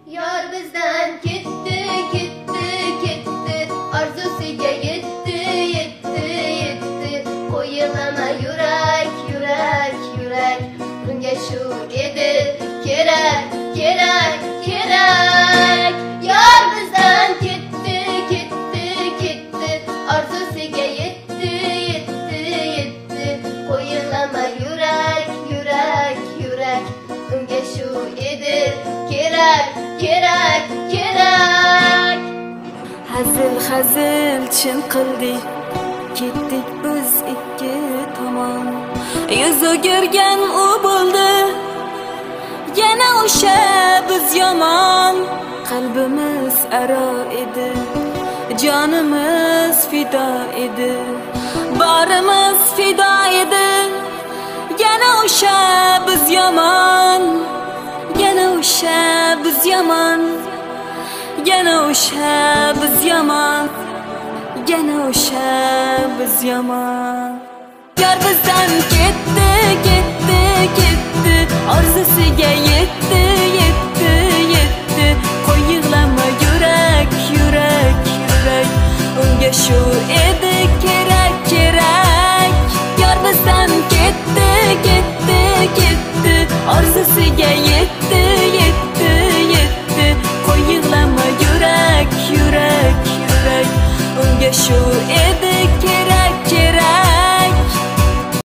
Yar bizden gitti, gitti, gitti. Arzusiga yetti, yetti, yetti. Qo'yilama yurak, yurak, yurak. Bunga shu edi kerak, kerak, kerak. Yar bizden gitti, gitti, gitti. Arzusiga yetti, yetti, yetti. Qo'yilama yurak, yurak, yurak. Bunga shu edi kerak, kerak, kerak. Hazil hazil chin qildik, ketdik biz ikki tomon. Yuz o'girgan u bo'ldi, yana o'sha biz yomon. Qalbimiz aro edi, jonimiz fido edi, borimiz fido edi. Yana o'sha biz yomon, yana o'sha biz yomon. Yana o'sha biz yomon, yana o'sha biz yomon.